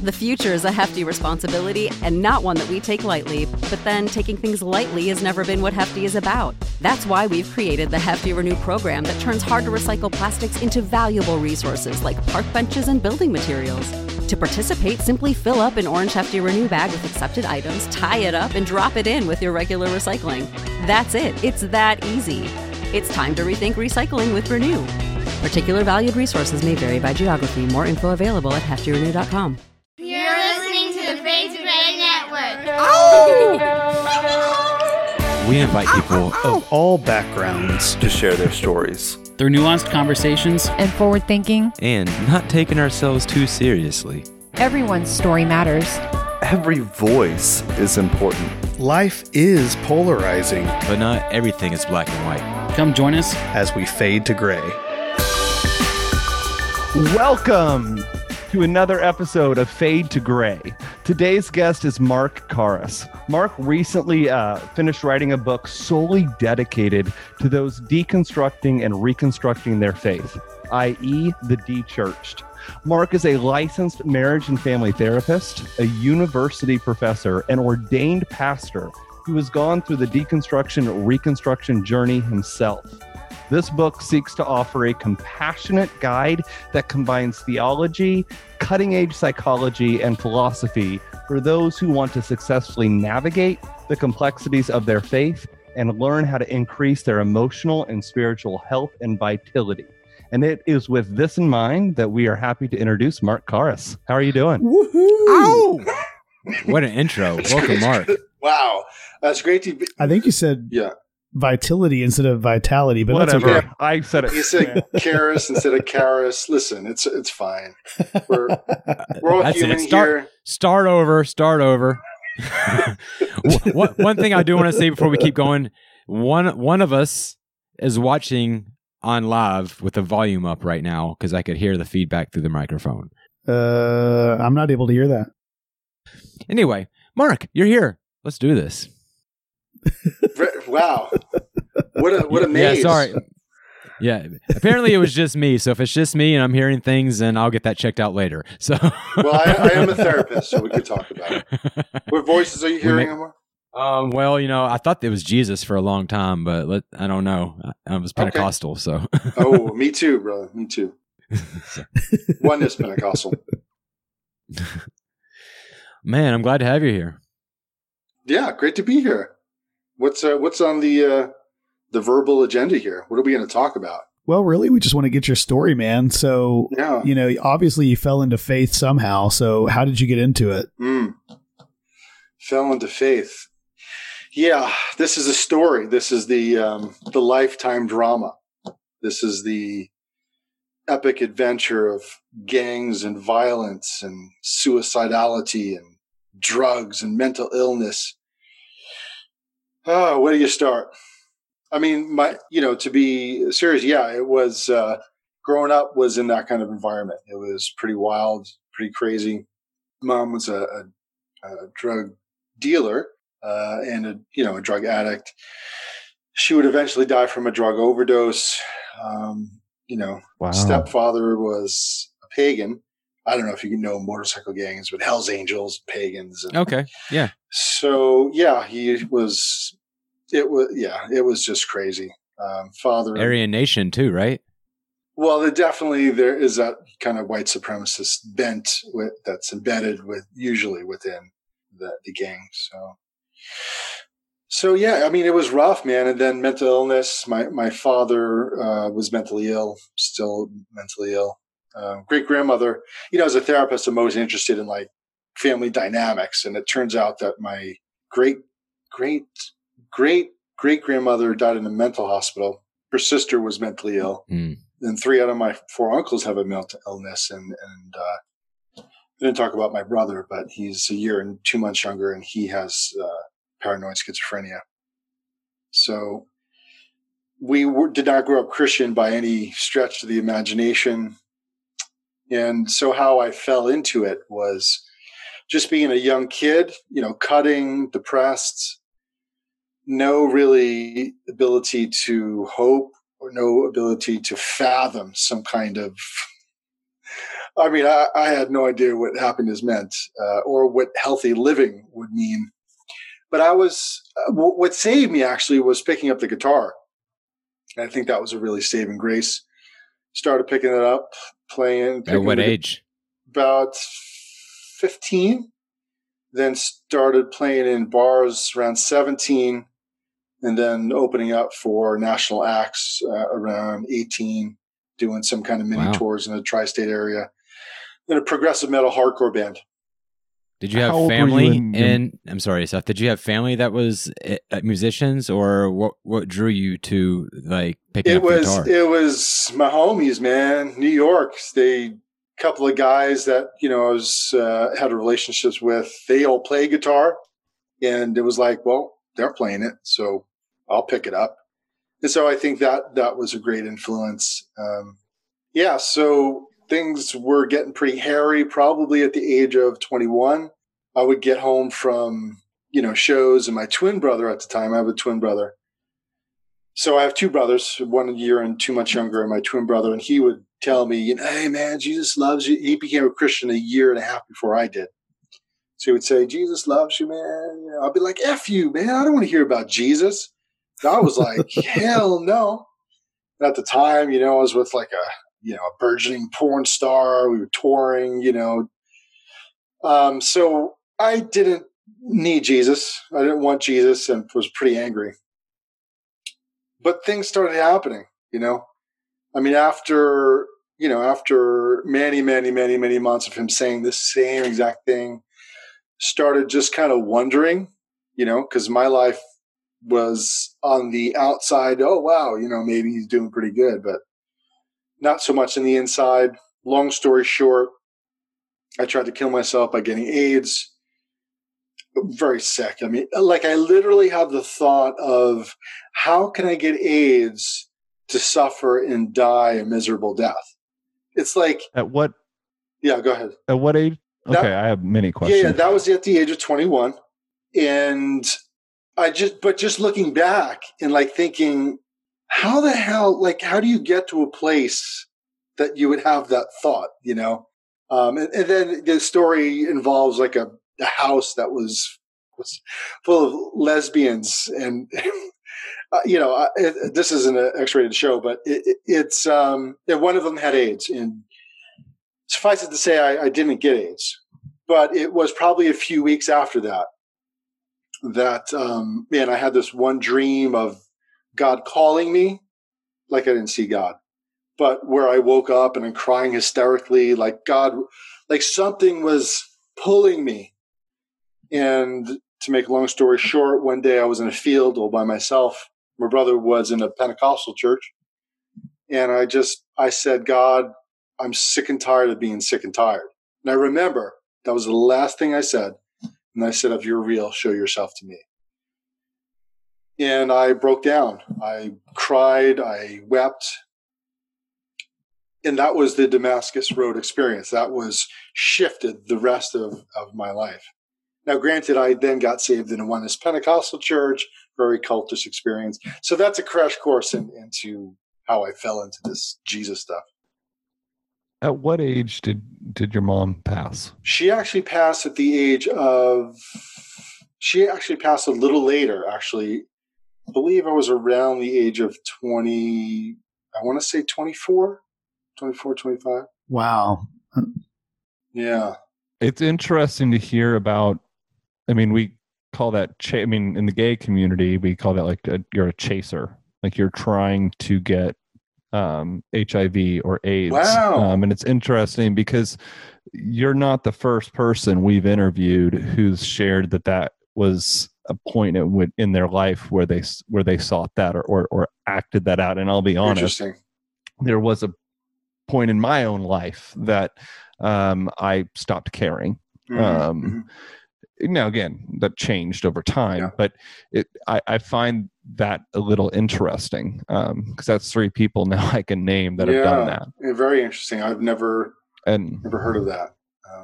The future is a hefty responsibility and not one that we take lightly, but then taking things lightly has never been what Hefty is about. That's why we've created the Hefty Renew program that turns hard-to-recycle plastics into valuable resources like park benches and building materials. To participate, simply fill up an orange Hefty Renew bag with accepted items, tie it up, and drop it in with your regular recycling. That's it. It's that easy. It's time to rethink recycling with Renew. Particular valued resources may vary by geography. More info available at heftyrenew.com. You're listening to the Fade to Gray Network. We invite people of all backgrounds to share their stories. Through nuanced conversations and forward thinking and not taking ourselves too seriously. Everyone's story matters. Every voice is important. Life is polarizing, but not everything is black and white. Come join us as we fade to gray. Welcome to another episode of Fade to Gray. Today's guest is Mark Karras. Mark recently finished writing a book solely dedicated to those deconstructing and reconstructing their faith, i.e. the de-churched. Mark is a licensed marriage and family therapist, a university professor, and ordained pastor who has gone through the deconstruction reconstruction journey himself. This book seeks to offer a compassionate guide that combines theology, cutting-edge psychology, and philosophy for those who want to successfully navigate the complexities of their faith and learn how to increase their emotional and spiritual health and vitality. And it is with this in mind that we are happy to introduce Mark Karras. How are you doing? Woohoo! Ow! What an intro. Welcome, Mark. Wow. That's great to be. I think you said vitality instead of vitality, but whatever. That's okay. I said it. You said Karras instead of Karras. Listen, it's fine. We're all That's human it. here. Start over. One thing I do want to say before we keep going, one of us is watching on live with the volume up right now because I could hear the feedback through the microphone. I'm not able to hear that. Anyway, Mark, you're here. Let's do this. Wow. What a maze. Yeah, sorry. Yeah, apparently it was just me. So if it's just me and I'm hearing things, then I'll get that checked out later. So, well, I am a therapist, so we could talk about it. What voices are you hearing, Omar? Well, I thought it was Jesus for a long time, but I don't know. I was Pentecostal, so. Oh, me too, brother. Me too. Oneness Pentecostal. Man, I'm glad to have you here. Yeah, great to be here. What's on the verbal agenda here? What are we going to talk about? Well, really, we just want to get your story, man. So, obviously you fell into faith somehow. So how did you get into it? Fell into faith. Yeah, this is a story. This is the lifetime drama. This is the epic adventure of gangs and violence and suicidality and drugs and mental illness. Oh, where do you start? I mean, to be serious, it was, growing up was in that kind of environment. It was pretty wild, pretty crazy. Mom was a drug dealer, and a drug addict. She would eventually die from a drug overdose. Wow. Stepfather was a pagan. I don't know if you know motorcycle gangs, but Hell's Angels, pagans. Okay. Yeah. So it was just crazy. Father. Aryan Nation too, right? Well, there is that kind of white supremacist bent that's embedded usually within the gang. So yeah, I mean, it was rough, man. And then mental illness. My father was mentally ill, still mentally ill. Great grandmother, as a therapist, I'm always interested in like family dynamics. And it turns out that my great grandmother died in a mental hospital. Her sister was mentally ill. And 3 out of my 4 uncles have a mental illness. And I didn't talk about my brother, but he's a year and 2 months younger, and he has paranoid schizophrenia. So we did not grow up Christian by any stretch of the imagination. And so how I fell into it was just being a young kid, cutting, depressed, no really ability to hope or no ability to fathom some kind of I mean, I had no idea what happiness meant or what healthy living would mean. But what saved me actually was picking up the guitar. And I think that was a really saving grace. Started picking it up, playing. At what age? About 15. Then started playing in bars around 17. And then opening up for national acts around 18. Doing some kind of mini tours in the tri-state area. In a progressive metal hardcore band. Did you have family I'm sorry, Seth, did you have family that was musicians, or what drew you to like picking up the guitar? It was my homies, man. New York. Couple of guys that, I had relationships with, they all play guitar, and it was like, well, they're playing it, so I'll pick it up. And so I think that was a great influence. So things were getting pretty hairy probably at the age of 21. I would get home from, shows, and my twin brother at the time, I have a twin brother. So I have two brothers, 1 year and 2 months younger, and my twin brother, and he would tell me, hey man, Jesus loves you. He became a Christian 1.5 years before I did. So he would say, Jesus loves you, man. I'll be like, F you, man. I don't want to hear about Jesus. I was like, hell no. And at the time, I was with like a burgeoning porn star. We were touring, So I didn't need Jesus. I didn't want Jesus, and was pretty angry. But things started happening, I mean, after many, many, many, many months of him saying the same exact thing, started just kind of wondering, because my life was on the outside. Oh, wow. Maybe he's doing pretty good, but not so much in the inside. Long story short, I tried to kill myself by getting AIDS. Very sick. I mean, like I literally have the thought of how can I get AIDS to suffer and die a miserable death? It's like at what? Yeah, go ahead. At what age? Okay, I have many questions. Yeah, that was at the age of 21, and just looking back and like thinking, how the hell? Like, how do you get to a place that you would have that thought? And then the story involves like a house that was full of lesbians, and this isn't an X-rated show, but it's one of them had AIDS, and suffice it to say, I didn't get AIDS, but it was probably a few weeks after that I had this one dream of God calling me, like I didn't see God, but where I woke up and I'm crying hysterically, like God, like something was pulling me. And to make a long story short, one day I was in a field all by myself. My brother was in a Pentecostal church. And I said, God, I'm sick and tired of being sick and tired. And I remember that was the last thing I said. And I said, if you're real, show yourself to me. And I broke down. I cried. I wept. And that was the Damascus Road experience. That was shifted the rest of my life. Now, granted, I then got saved in a Oneness Pentecostal church, very cultish experience. So that's a crash course into how I fell into this Jesus stuff. At what age did your mom pass? She actually passed at the age of, she actually passed a little later, actually. I believe I was around the age of 20, I want to say 24, 25. Wow. Yeah. It's interesting to hear about, I mean, we call that, in the gay community, we call that like you're a chaser. Like you're trying to get HIV or AIDS. Wow. And it's interesting because you're not the first person we've interviewed who's shared that was a point in their life where they sought that or acted that out. And I'll be honest, there was a point in my own life that I stopped caring. Now, again, that changed over time, but I find that a little interesting because that's 3 people now I can name that have done that. Yeah, very interesting. I've never heard of that.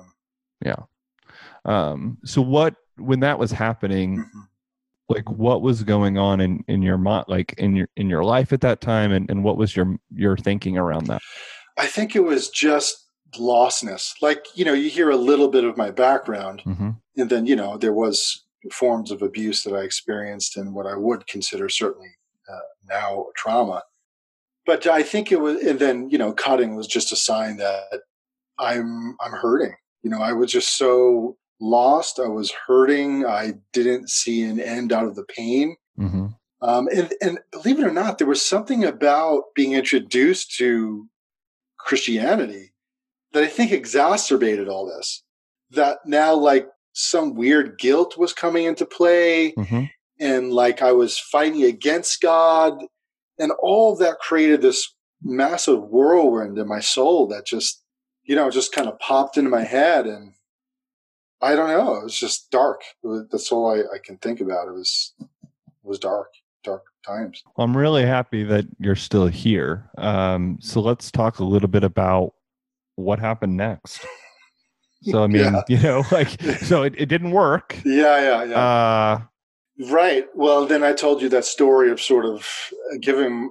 So when that was happening, like what was going on in your mind, like in your life at that time, and what was your thinking around that? I think it was just lostness. Like, you hear a little bit of my background, Mm-hmm. and then, there was forms of abuse that I experienced and what I would consider certainly now trauma. But I think it was, and then, cutting was just a sign that I'm hurting. I was just so lost. I was hurting. I didn't see an end out of the pain. Mm-hmm. And believe it or not, there was something about being introduced to Christianity that I think exacerbated all this. That now, like, some weird guilt was coming into play, Mm-hmm. and like I was fighting against God, and all of that created this massive whirlwind in my soul that just kind of popped into my head. And I don't know, it was just dark. That's all I can think about. It was dark times. Well, I'm really happy that you're still here. So let's talk a little bit about what happened next. So, I mean, so it didn't work. Yeah. Right. Well, then I told you that story of sort of giving.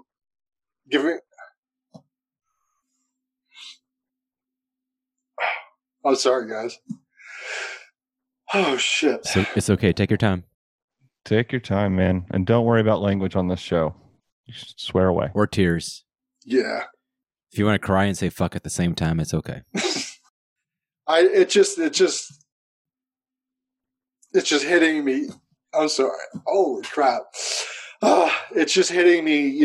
Oh, sorry, guys. Oh, shit. So it's okay. Take your time. Take your time, man. And don't worry about language on this show. You should swear away. Or tears. Yeah. If you want to cry and say fuck at the same time, it's okay. It's just hitting me. I'm sorry. Holy crap. It's just hitting me,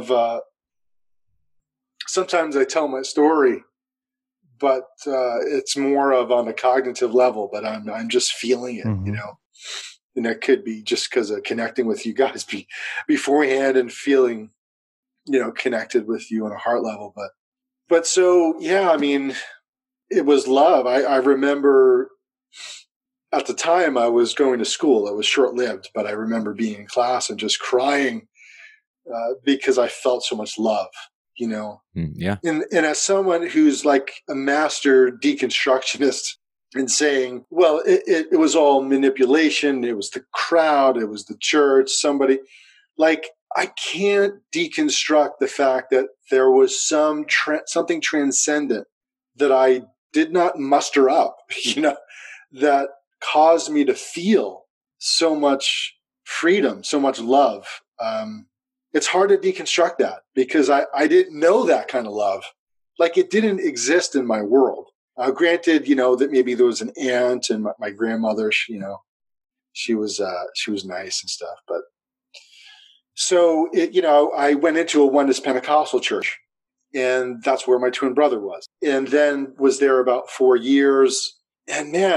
sometimes I tell my story, but it's more of on a cognitive level, but I'm just feeling it, Mm-hmm. And that could be just because of connecting with you guys beforehand and feeling, connected with you on a heart level. But so, yeah, I mean, it was love. I remember at the time I was going to school. It was short-lived, but I remember being in class and just crying because I felt so much love, Yeah. And as someone who's like a master deconstructionist and saying, well, it was all manipulation. It was the crowd. It was the church. Somebody, like, I can't deconstruct the fact that there was something transcendent that I did not muster up, that caused me to feel so much freedom, so much love. It's hard to deconstruct that because I didn't know that kind of love. Like, it didn't exist in my world. Granted, that maybe there was an aunt and my grandmother, she was nice and stuff. But so I went into a Oneness Pentecostal church, and that's where my twin brother was, and then was there about 4 years. And man,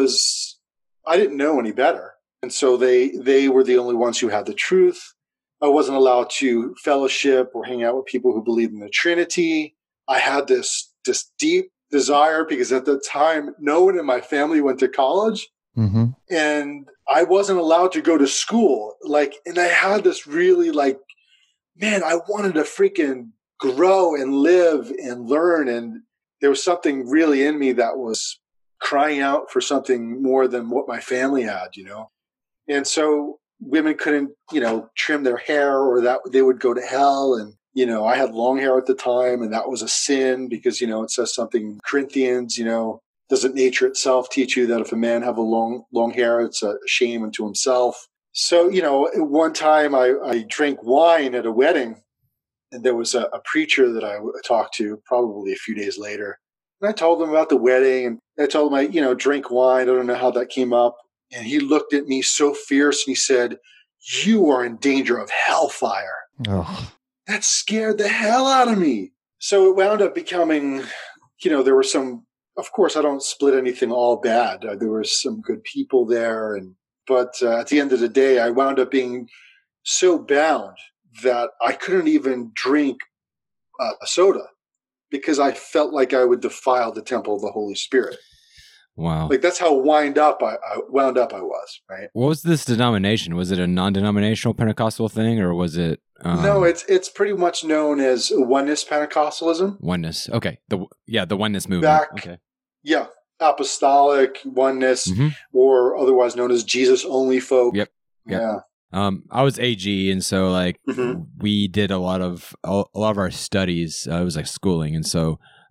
I didn't know any better. And so they were the only ones who had the truth. I wasn't allowed to fellowship or hang out with people who believed in the Trinity. I had this deep desire because at the time, no one in my family went to college. Mm-hmm. And I wasn't allowed to go to school. And I had this really man, I wanted to freaking grow and live and learn. And there was something really in me that was crying out for something more than what my family had, And so women couldn't, trim their hair, or that they would go to hell. And, I had long hair at the time, and that was a sin because, it says something in Corinthians, doesn't nature itself teach you that if a man have a long hair, it's a shame unto himself? So, one time I drank wine at a wedding, and there was a preacher that I talked to probably a few days later. And I told him about the wedding, and I told him I, drank wine. I don't know how that came up. And he looked at me so fierce, and he said, "You are in danger of hellfire." Oh. That scared the hell out of me. So it wound up becoming, there were some, of course, I don't split anything all bad. There were some good people there. But at the end of the day, I wound up being so bound that I couldn't even drink a soda because I felt like I would defile the temple of the Holy Spirit. Wow. Like, that's how wound up I was, right? What was this denomination? Was it a non-denominational Pentecostal thing, or was it? No, it's pretty much known as Oneness Pentecostalism. Oneness. Okay. The Oneness movement. Okay. Yeah. Apostolic Oneness, or otherwise known as Jesus only folk. Yep. Yeah. I was AG, and so we did a lot of our studies. It was like schooling, and so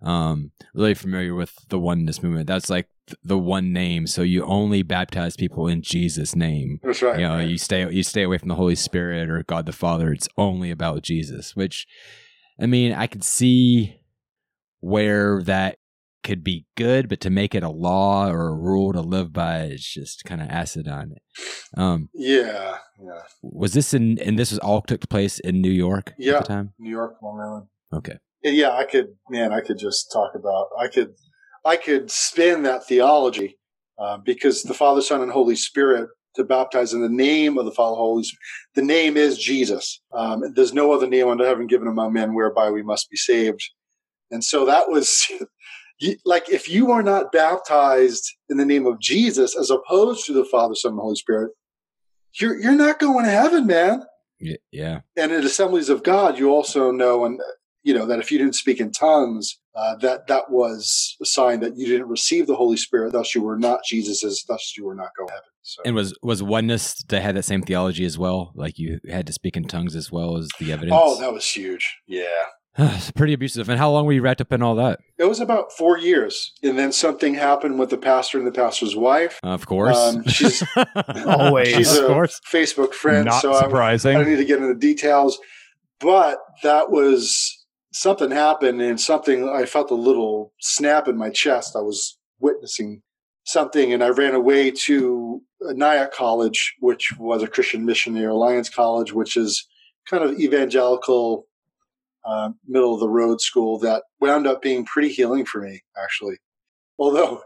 really familiar with the oneness movement. That's like the one name. So you only baptize people in Jesus' name. That's right. You know, you stay away from the Holy Spirit or God the Father. It's only about Jesus, which, I mean, I could see where that could be good, but to make it a law or a rule to live by, it's just kind of acid on it. Yeah. Was this and this was all took place in New York at the time? New York, Long Island. Okay. Yeah, I could just talk about, I could spin that theology because the Father, Son, and Holy Spirit, to baptize in the name of the Father, Holy Spirit, the name is Jesus. There's no other name under heaven given among men whereby we must be saved. And so that was like, if you are not baptized in the name of Jesus, as opposed to the Father, Son, and Holy Spirit, you're not going to heaven, man. Yeah. And in Assemblies of God, you also know, and you know, that if you didn't speak in tongues, that was a sign that you didn't receive the Holy Spirit. Thus, you were not Jesus's. Thus, you were not going to heaven. So. And was oneness, they had that same theology as well? Like you had to speak in tongues as well as the evidence? Oh, that was huge. Yeah. It's pretty abusive. And how long were you wrapped up in all that? It was about 4 years. And then something happened with the pastor and the pastor's wife. Of course. She's always. She's of a course. Facebook friend. Not so surprising. I don't need to get into the details. But that was something happened, and something, I felt a little snap in my chest. I was witnessing something, and I ran away to Nyack College, which was a Christian Missionary Alliance college, which is kind of evangelical, middle of the road school that wound up being pretty healing for me, actually. Although,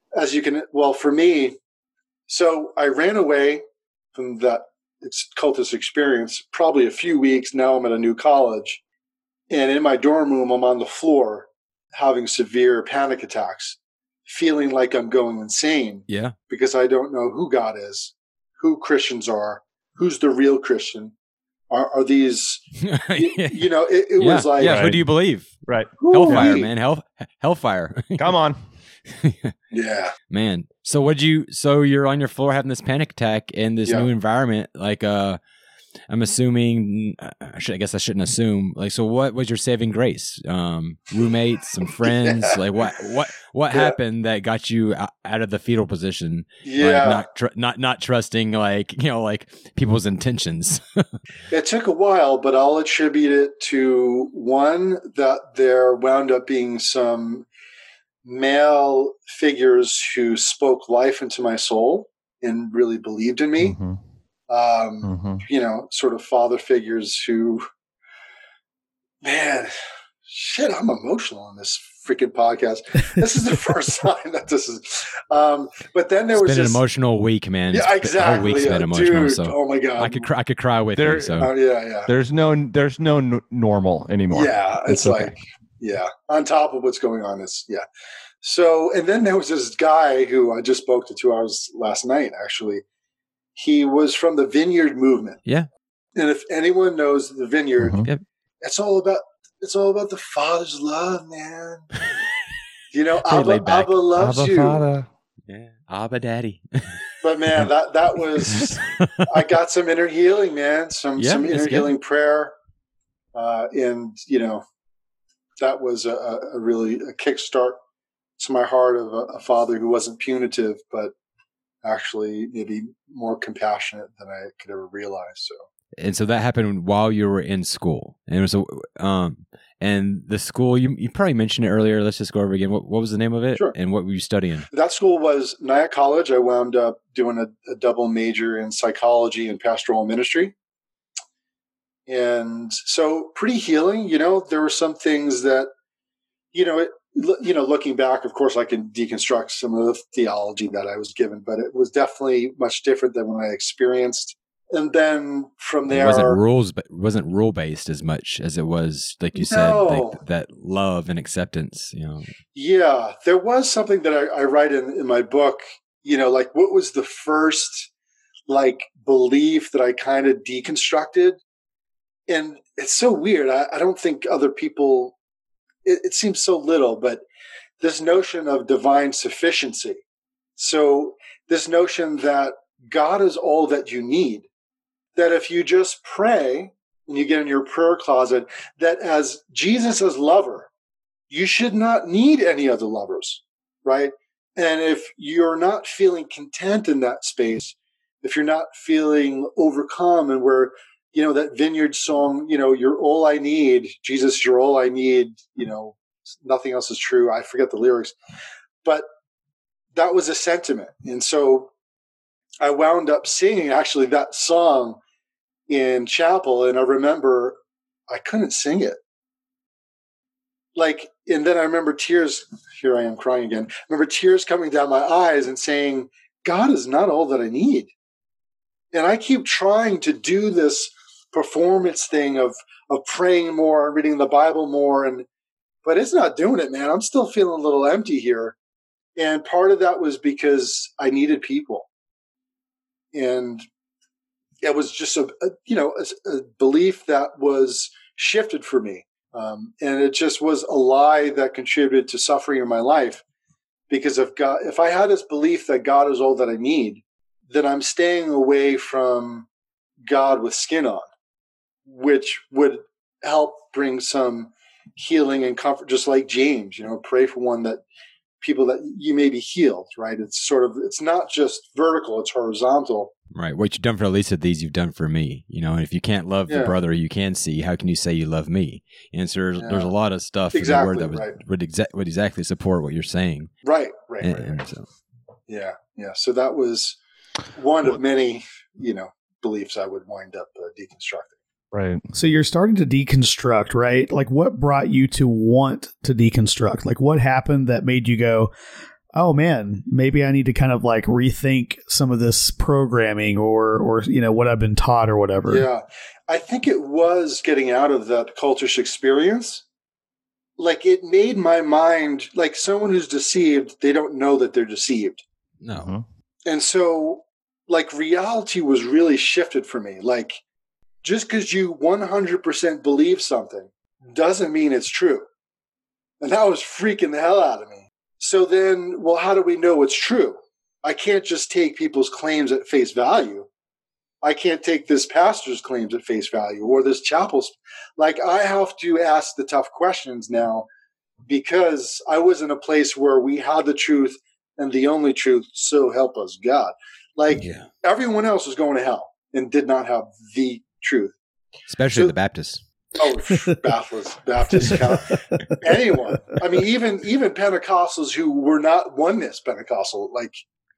for me, so I ran away from that cultist experience probably a few weeks. Now I'm at a new college, and in my dorm room, I'm on the floor having severe panic attacks, feeling like I'm going insane. Yeah. Because I don't know who God is, who Christians are, who's the real Christian. Are these, you know, it was like. Yeah, who do you believe? Right. Hellfire, man. Hellfire. Come on. Yeah. Man. So you're on your floor having this panic attack in this new environment. Like, I'm assuming, I guess I shouldn't assume. Like, so what was your saving grace? Roommates, some friends? Like, what happened that got you out of the fetal position? Yeah. Like not trusting, like, you know, like people's intentions. It took a while, but I'll attribute it to one, that there wound up being some male figures who spoke life into my soul and really believed in me. Mm-hmm. You know, sort of father figures who, man, shit, I'm emotional on this freaking podcast. This is the first time that this is, but then there was been an emotional week, man. Yeah, exactly. The whole week's been emotional. Dude, so oh my God. I could cry with you. So yeah. There's no normal anymore. Yeah. It's okay. like, yeah. On top of what's going on is, yeah. So, and then there was this guy who I just spoke to 2 hours last night, actually. He was from the Vineyard movement. Yeah. And if anyone knows the Vineyard, Yep. it's all about the Father's love, man. You know, Pretty Abba loves Abba you. Father. Yeah. Abba Daddy. But man, that was, I got some inner healing, man. Some inner healing prayer. And, you know, that was a really a kickstart to my heart of a father who wasn't punitive, but actually maybe more compassionate than I could ever realize. So. And so that happened while you were in school. And it was and the school, you probably mentioned it earlier. Let's just go over again. What was the name of it? Sure. And what were you studying? That school was Nyack College. I wound up doing a double major in psychology and pastoral ministry. And so pretty healing, you know, there were some things that, looking back, of course, I can deconstruct some of the theology that I was given, but it was definitely much different than when I experienced. And then from there, it wasn't rule based as much as it was, like you said, like that love and acceptance. You know. Yeah, there was something that I write in my book. You know, like what was the first like belief that I kind of deconstructed, and it's so weird. I don't think other people. It seems so little, but this notion of divine sufficiency. So this notion that God is all that you need, that if you just pray and you get in your prayer closet, that as Jesus as lover, you should not need any other lovers, right? And if you're not feeling content in that space, if you're not feeling overcome, and where, that Vineyard song, you're all I need, Jesus, you're all I need, nothing else is true. I forget the lyrics, but that was a sentiment. And so I wound up singing actually that song in chapel. And I remember I couldn't sing it. And then I remember tears, here I am crying again. I remember tears coming down my eyes and saying, God is not all that I need. And I keep trying to do this performance thing of praying more and reading the Bible more. But it's not doing it, man. I'm still feeling a little empty here. And part of that was because I needed people. And it was just a belief that was shifted for me. And it just was a lie that contributed to suffering in my life, because if I had this belief that God is all that I need, then I'm staying away from God with skin on, which would help bring some healing and comfort, just like James, pray for people that you may be healed, right? It's not just vertical, it's horizontal. Right. What you've done for the least of these, you've done for me. And if you can't love the brother you can see, how can you say you love me? And so there's a lot of stuff in the word that would exactly support what you're saying. Right. And so. Yeah. So that was one of many, beliefs I would wind up deconstructing. Right. So you're starting to deconstruct, right? Like, what brought you to want to deconstruct? Like, what happened that made you go, oh man, maybe I need to kind of like rethink some of this programming or what I've been taught or whatever. Yeah. I think it was getting out of that cultish experience. Like, it made my mind, like someone who's deceived, they don't know that they're deceived. No. Mm-hmm. And so, like, reality was really shifted for me. Like, just because you 100% believe something doesn't mean it's true. And that was freaking the hell out of me. So then, well, how do we know it's true? I can't just take people's claims at face value. I can't take this pastor's claims at face value or this chapel's. Like, I have to ask the tough questions now, because I was in a place where we had the truth and the only truth, so help us God. Like, everyone else was going to hell and did not have the truth. Especially the Baptists. Oh, Baptist, anyone. I mean, even Pentecostals who were not oneness Pentecostal, like,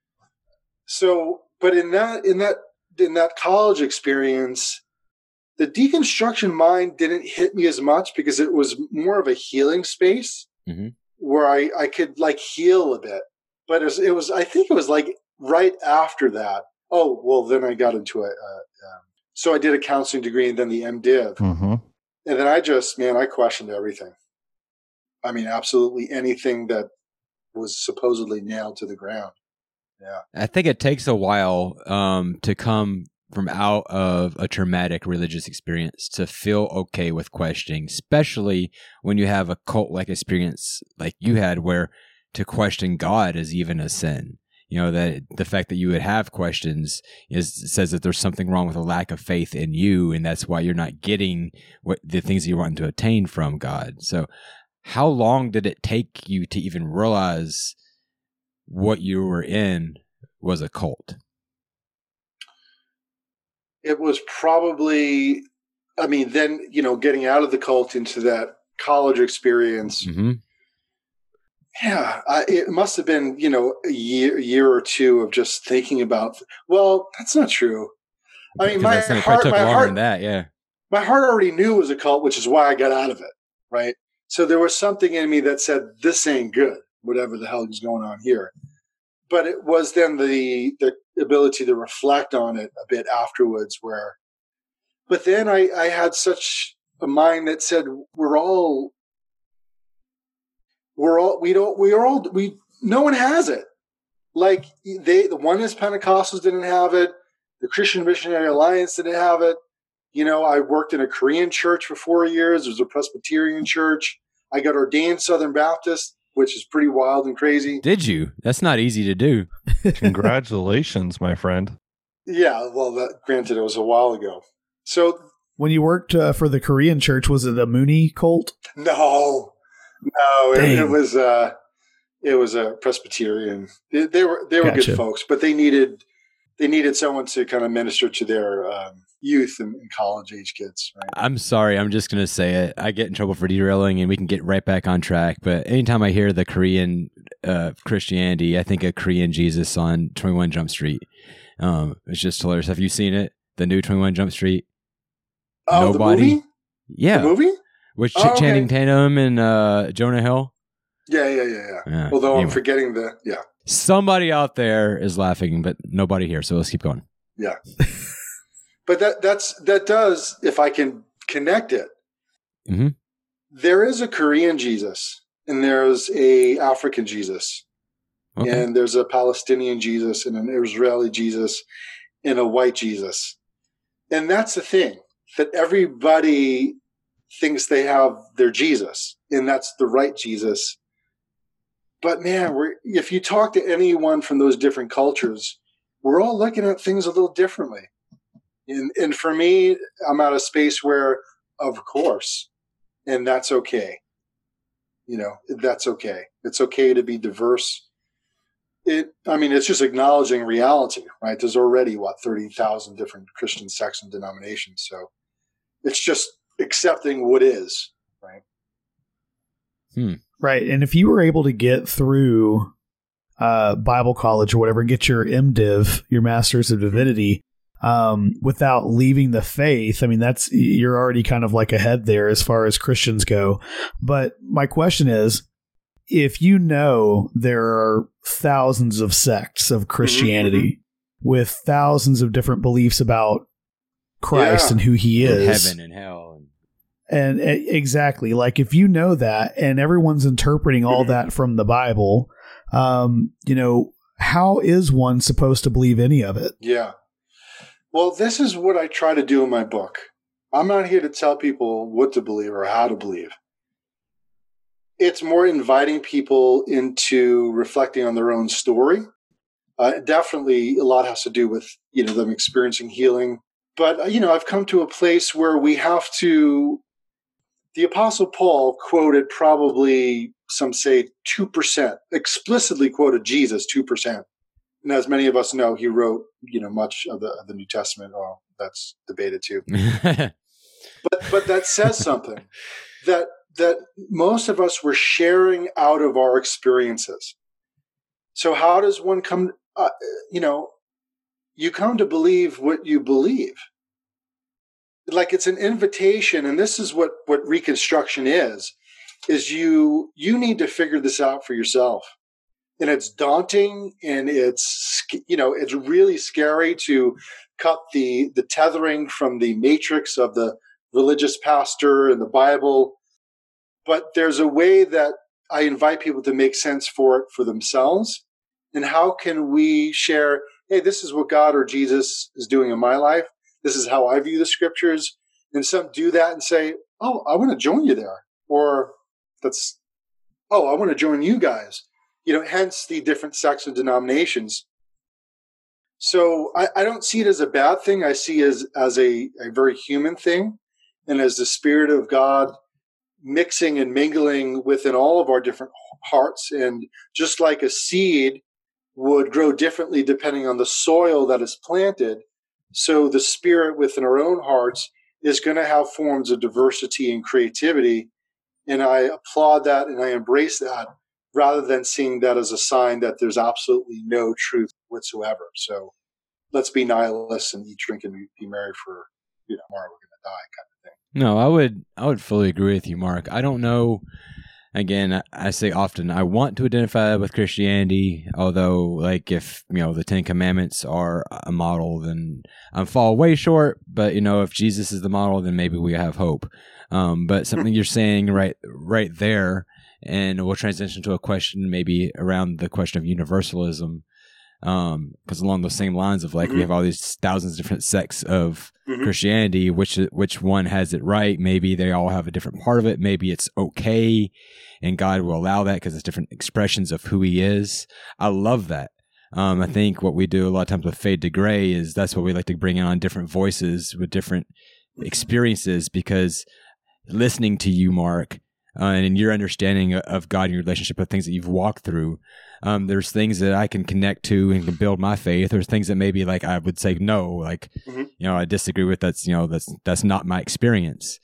so. But in that college experience, the deconstruction mind didn't hit me as much, because it was more of a healing space where I could like heal a bit. But it was I think it was like right after that. Oh, well, then I got into so I did a counseling degree and then the MDiv. Mm-hmm. And then I questioned everything. I mean, absolutely anything that was supposedly nailed to the ground. Yeah. I think it takes a while to come from out of a traumatic religious experience to feel okay with questioning, especially when you have a cult-like experience like you had, where to question God is even a sin. That the fact that you would have questions says that there's something wrong with a lack of faith in you, and that's why you're not getting the things that you want to attain from God. So how long did it take you to even realize what you were in was a cult? It was probably, then, getting out of the cult into that college experience. Mm-hmm. Yeah, it must have been, a year or two of just thinking about, well, that's not true. I mean, my heart already knew it was a cult, which is why I got out of it, right? So there was something in me that said, this ain't good, whatever the hell is going on here. But it was then the ability to reflect on it a bit afterwards but then I had such a mind that said, no one has it. Like, the Oneness Pentecostals didn't have it. The Christian Missionary Alliance didn't have it. I worked in a Korean church for 4 years. There was a Presbyterian church. I got ordained Southern Baptist, which is pretty wild and crazy. Did you? That's not easy to do. Congratulations, my friend. Yeah, well, granted, it was a while ago. So when you worked for the Korean church, was it a Mooney cult? No. No, it was a Presbyterian. They were good folks, but they needed someone to kind of minister to their youth and college age kids. Right? I'm sorry, I'm just gonna say it. I get in trouble for derailing, and we can get right back on track. But anytime I hear the Korean Christianity, I think of Korean Jesus on 21 Jump Street. It's just hilarious. Have you seen it? The new 21 Jump Street? Oh, nobody. The movie? Yeah, the movie with Channing Tatum and Jonah Hill. Yeah. Although anyway. I'm forgetting Somebody out there is laughing, but nobody here. So let's keep going. Yeah. But that does, if I can connect it, there is a Korean Jesus and there's a African Jesus and there's a Palestinian Jesus and an Israeli Jesus and a white Jesus. And that's the thing, that everybody thinks they have their Jesus and that's the right Jesus. But man, if you talk to anyone from those different cultures, we're all looking at things a little differently. And for me, I'm at a space where, of course, and that's okay. That's okay. It's okay to be diverse. It's just acknowledging reality, right? There's already, 30,000 different Christian sects and denominations. So it's just accepting what is, right? Right. And if you were able to get through Bible college or whatever, and get your MDiv, your Master's of Divinity, without leaving the faith, you're already kind of like ahead there as far as Christians go. But my question is, if you know there are thousands of sects of Christianity with thousands of different beliefs about Christ and who he is, heaven and hell. And exactly, like if you know that and everyone's interpreting all that from the Bible, how is one supposed to believe any of it? Yeah. Well, this is what I try to do in my book. I'm not here to tell people what to believe or how to believe. It's more inviting people into reflecting on their own story. Definitely a lot has to do with, them experiencing healing. But, I've come to a place where we have to. The Apostle Paul quoted probably, some say 2%, explicitly quoted Jesus 2%. And as many of us know, he wrote, much of the New Testament. Well, that's debated too. but that says something that most of us were sharing out of our experiences. So how does one come, you come to believe what you believe. Like it's an invitation, and this is what Reconstruction is you need to figure this out for yourself. And it's daunting, and it's really scary to cut the tethering from the matrix of the religious pastor and the Bible. But there's a way that I invite people to make sense for it for themselves. And how can we share, hey, this is what God or Jesus is doing in my life. This is how I view the scriptures. And some do that and say, oh, I want to join you there. Or I want to join you guys. Hence the different sects and denominations. So I don't see it as a bad thing. I see it as a very human thing. And as the Spirit of God mixing and mingling within all of our different hearts. And just like a seed would grow differently depending on the soil that is planted, so the Spirit within our own hearts is going to have forms of diversity and creativity. And I applaud that and I embrace that rather than seeing that as a sign that there's absolutely no truth whatsoever. So let's be nihilists and eat, drink, and be merry for, tomorrow we're going to die kind of thing. No, I would fully agree with you, Mark. I don't know. Again, I say often, I want to identify with Christianity, although, like, if, the Ten Commandments are a model, then I fall way short. But, if Jesus is the model, then maybe we have hope. But something you're saying right there, and we'll transition to a question maybe around the question of universalism, because along those same lines of, like, we have all these thousands of different sects of Christianity, which one has it right? Maybe they all have a different part of it. Maybe it's okay, and God will allow that because it's different expressions of who he is. I love that. I think what we do a lot of times with Fade to Gray is that's what we like to bring on different voices with different experiences, because listening to you, Mark, and in your understanding of God and your relationship with things that you've walked through. There's things that I can connect to and can build my faith. There's things that maybe like I would say no, like I disagree with. That's that's not my experience.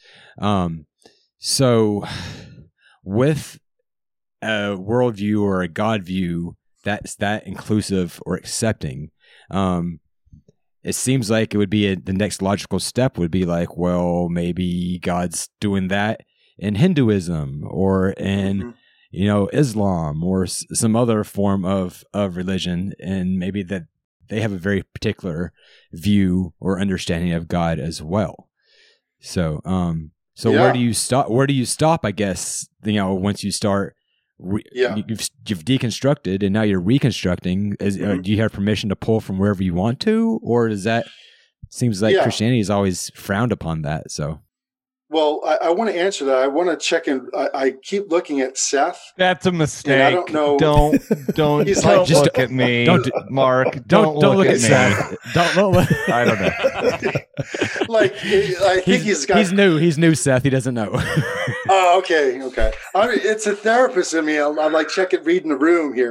So with a worldview or a God view that's that inclusive or accepting, it seems like it would be the next logical step would be like, well, maybe God's doing that in Hinduism or in Islam or some other form of religion, and maybe that they have a very particular view or understanding of God as well. So where do you stop? Where do you stop? I guess once you start, you've deconstructed and now you're reconstructing. Do you have permission to pull from wherever you want to, or does that seems like Christianity is always frowned upon that? So. Well, I want to answer that. I want to check in. I keep looking at Seth. That's a mistake. I don't know. Don't look at me, Mark. Don't look at me. Seth. Don't look. I don't know. I think he's new. He's new, Seth. He doesn't know. Oh, okay. I mean, it's a therapist in me. I'm like reading the room here.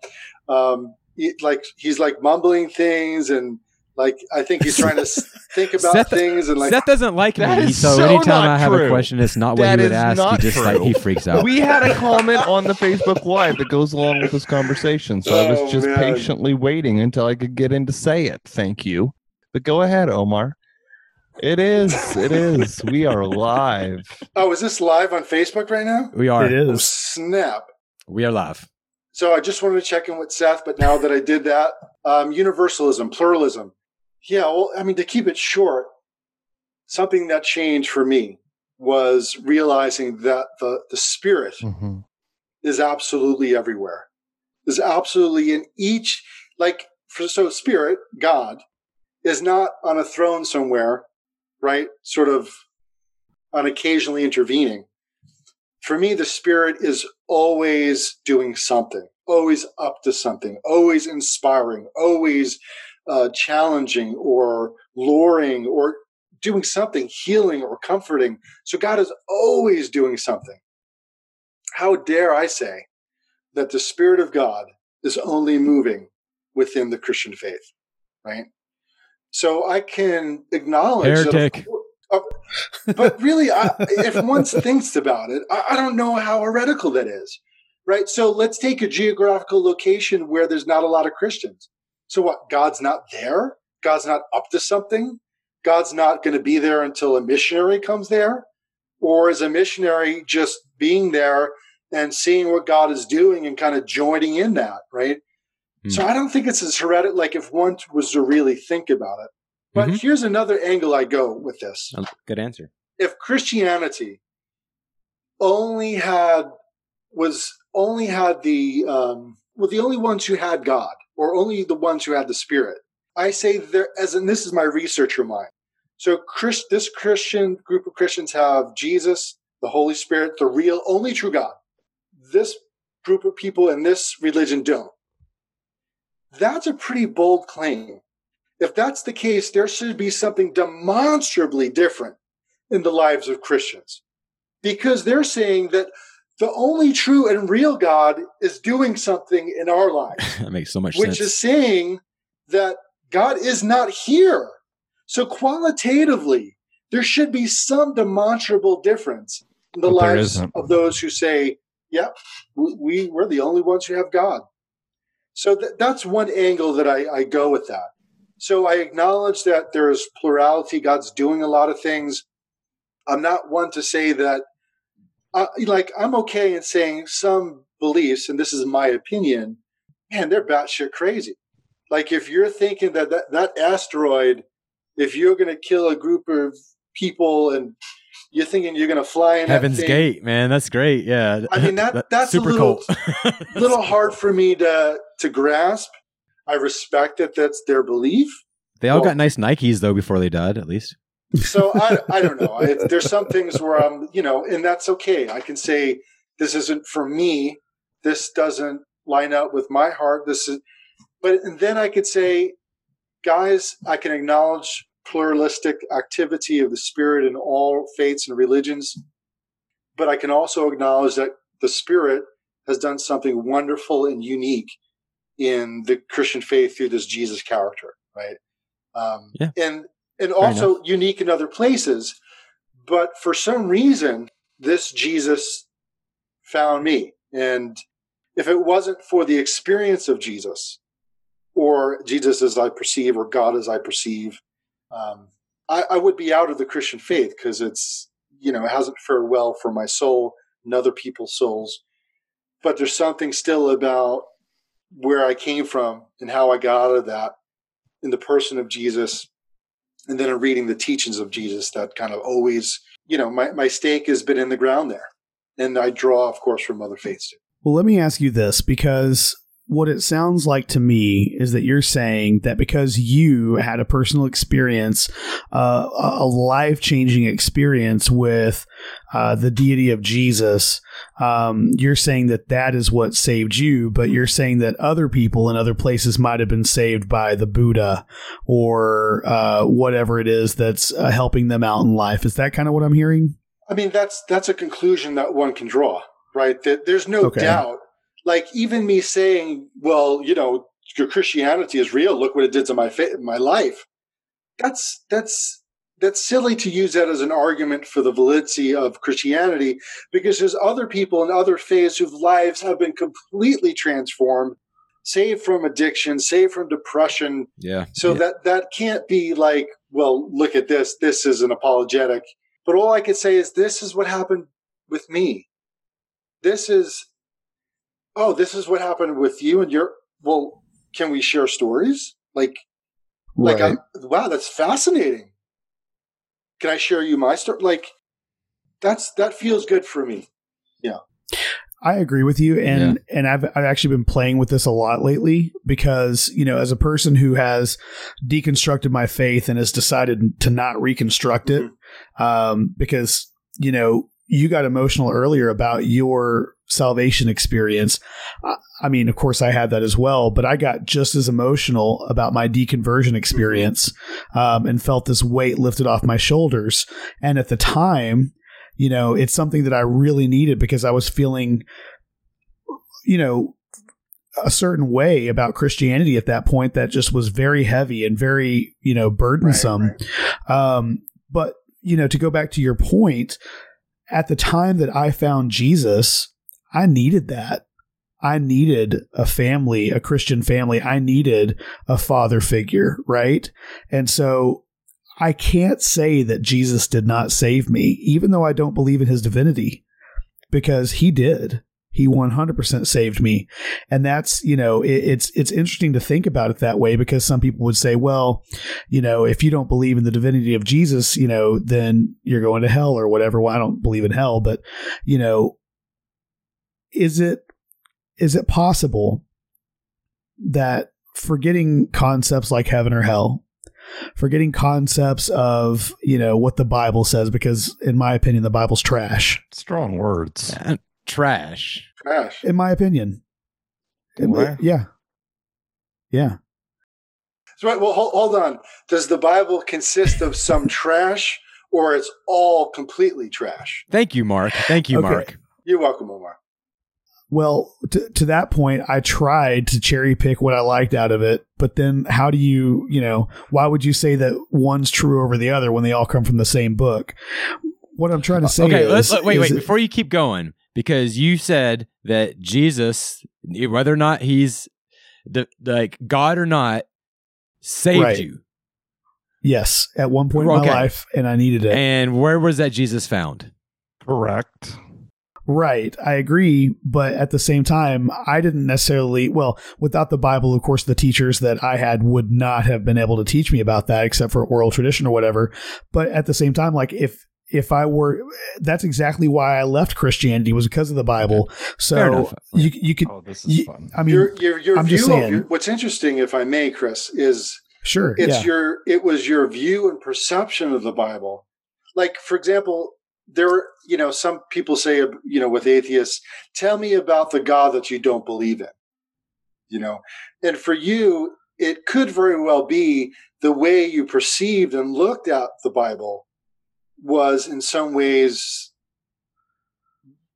He's like mumbling things and. Like, I think he's trying to think about things, and Seth doesn't like me. So anytime I have a question, it's not what he would ask. He freaks out. We had a comment on the Facebook Live that goes along with this conversation, so I was just patiently waiting until I could get in to say it. Thank you. But go ahead, Omar. It is. We are live. Oh, is this live on Facebook right now? We are. It is. Oh, snap. We are live. So I just wanted to check in with Seth, but now that I did that, universalism, pluralism. Yeah, well, I mean, to keep it short, something that changed for me was realizing that the Spirit is absolutely everywhere. Is absolutely in each, so Spirit, God, is not on a throne somewhere, right? Sort of occasionally intervening. For me, the Spirit is always doing something, always up to something, always inspiring, always challenging or luring or doing something, healing or comforting. So God is always doing something. How dare I say that the Spirit of God is only moving within the Christian faith, right? So I can acknowledge heretic. But really, if one thinks about it, I don't know how heretical that is, right? So let's take a geographical location where there's not a lot of Christians. So what? God's not there? God's not up to something? God's not going to be there until a missionary comes there? Or is a missionary just being there and seeing what God is doing and kind of joining in that, right? So I don't think it's as heretical, like if one was to really think about it. But here's another angle I go with this. Good answer. If Christianity only had the only ones who had God, or only the ones who had the Spirit, I say and this is my researcher mind. So this Christian group of Christians have Jesus, the Holy Spirit, the real, only true God. This group of people in this religion don't. That's a pretty bold claim. If that's the case, there should be something demonstrably different in the lives of Christians, because they're saying that the only true and real God is doing something in our lives. That makes so much sense. Which is saying that God is not here. So qualitatively, there should be some demonstrable difference in the lives of those who say, we're the only ones who have God. So that's one angle that I go with that. So I acknowledge that there is plurality. God's doing a lot of things. I'm not one to say that, I'm okay in saying some beliefs, and this is my opinion, man, they're batshit crazy. Like if you're thinking that asteroid, if you're going to kill a group of people and you're thinking you're going to fly in Heaven's that thing, Gate, man, that's great. Yeah. I mean, that's super a little, cool. little hard for me to grasp. I respect that that's their belief. They all got nice Nikes though before they died, at least. So I don't know. There's some things where I'm, and that's okay. I can say this isn't for me. This doesn't line up with my heart. And then I could say, guys, I can acknowledge pluralistic activity of the Spirit in all faiths and religions. but I can also acknowledge that the Spirit has done something wonderful and unique in the Christian faith through this Jesus character, right? And also unique in other places. But for some reason, this Jesus found me. And if it wasn't for the experience of Jesus, or Jesus as I perceive, or God as I perceive, I would be out of the Christian faith, because it's, it hasn't fared well for my soul and other people's souls. But there's something still about where I came from and how I got out of that in the person of Jesus, and then in reading the teachings of Jesus, that kind of always, my stake has been in the ground there. And I draw, of course, from other faiths too. Well, let me ask you this, because what it sounds like to me is that you're saying that because you had a personal experience, a life-changing experience with the deity of Jesus, you're saying that is what saved you, but you're saying that other people in other places might have been saved by the Buddha or whatever it is that's helping them out in life. Is that kind of what I'm hearing? I mean, that's a conclusion that one can draw, right? That there's no doubt. Like, even me saying, well, your Christianity is real. Look what it did to my life. That's silly to use that as an argument for the validity of Christianity, because there's other people in other faiths whose lives have been completely transformed, saved from addiction, saved from depression. Yeah. So that can't be like, well, look at this. This is an apologetic. But all I could say is, this is what happened with me. This is what happened with you and well, can we share stories? Wow, that's fascinating. Can I share you my story? That feels good for me. Yeah. I agree with you. And I've actually been playing with this a lot lately, because, as a person who has deconstructed my faith and has decided to not reconstruct it, because, you got emotional earlier about your salvation experience. I mean, of course I had that as well, but I got just as emotional about my deconversion experience, and felt this weight lifted off my shoulders. And at the time, it's something that I really needed, because I was feeling, a certain way about Christianity at that point that just was very heavy and very, burdensome. Right. But, to go back to your point, at the time that I found Jesus, I needed that. I needed a family, a Christian family. I needed a father figure, right? And so I can't say that Jesus did not save me, even though I don't believe in his divinity, because he did. He 100% saved me. And that's, it's interesting to think about it that way, because some people would say, well, if you don't believe in the divinity of Jesus, then you're going to hell or whatever. Well, I don't believe in hell, but, is it possible that forgetting concepts like heaven or hell, forgetting concepts of, what the Bible says, because in my opinion, the Bible's trash. Strong words. Trash. In my opinion. Yeah. So, right, well, hold on. Does the Bible consist of some trash, or it's all completely trash? Thank you, Mark. Mark. You're welcome, Omar. Well, to that point, I tried to cherry pick what I liked out of it, but then how do you, why would you say that one's true over the other when they all come from the same book? What I'm trying to say is... Wait, before you keep going, because you said that Jesus, whether or not he's God or not, saved you. Yes, at one point in my life, and I needed it. And where was that Jesus found? Correct. Right, I agree, but at the same time, I didn't necessarily, without the Bible, of course, the teachers that I had would not have been able to teach me about that, except for oral tradition or whatever. But at the same time, if I were, that's exactly why I left Christianity, was because of the Bible. So you could. Oh, this is fun. I mean, your I'm view just saying, of what's interesting, if I may, Chris, is it was your view and perception of the Bible. Like, for example, there, some people say, with atheists, tell me about the God that you don't believe in. And for you, it could very well be the way you perceived and looked at the Bible was in some ways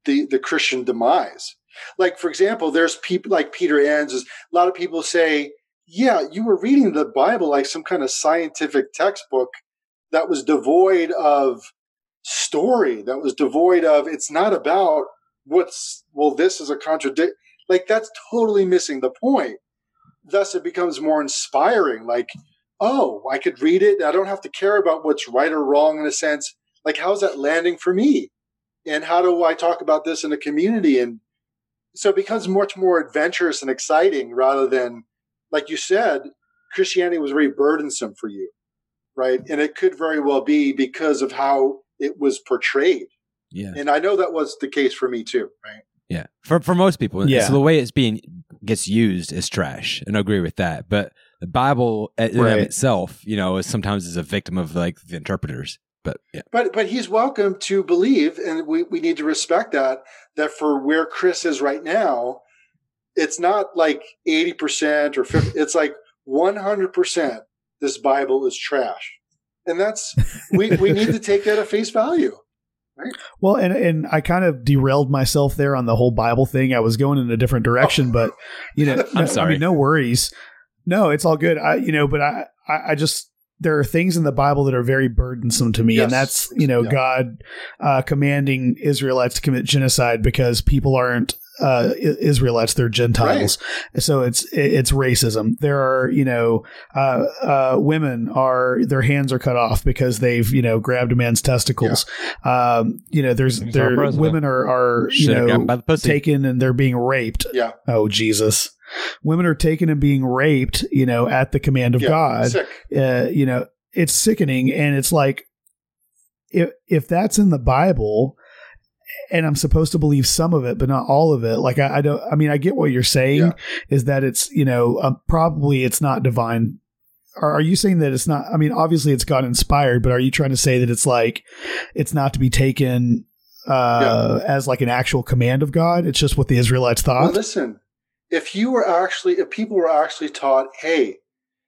the Christian demise. Like, for example, there's people like Peter Enns. A lot of people say, yeah, you were reading the Bible like some kind of scientific textbook that was devoid of story, that was devoid of, it's not about this is a contradiction. Like, that's totally missing the point. Thus, it becomes more inspiring. Like, oh, I could read it. I don't have to care about what's right or wrong in a sense. Like, how's that landing for me? And how do I talk about this in a community? And so it becomes much more adventurous and exciting rather than, like you said, Christianity was very burdensome for you, right? And it could very well be because of how it was portrayed. Yeah. And I know that was the case for me too, right? Yeah. For most people. Yeah. So the way gets used is trash. And I agree with that. But the Bible in and of itself, sometimes is a victim of like the interpreters. But yeah. But he's welcome to believe, and we need to respect that for where Chris is right now, it's not like 80% or 50%, it's like 100% this Bible is trash. And that's we need to take that at face value. Right? Well, and I kind of derailed myself there on the whole Bible thing. I was going in a different direction, but I'm sorry. I mean, no worries. No, it's all good. But I just, there are things in the Bible that are very burdensome to me. Yes. And that's, God commanding Israelites to commit genocide because people aren't Israelites, they're Gentiles. Right. So it's racism. There are, women their hands are cut off because they've, grabbed a man's testicles. Yeah. Women are taken and they're being raped. Yeah. Oh, Jesus. Women are taken and being raped, at the command of God. Sick. It's sickening. And it's like, if that's in the Bible, and I'm supposed to believe some of it, but not all of it. Like, I get what you're saying is that it's, probably it's not divine. Are you saying that it's not, obviously it's God inspired, but are you trying to say that it's like, it's not to be taken as like an actual command of God? It's just what the Israelites thought? Well, listen, if people were actually taught, hey,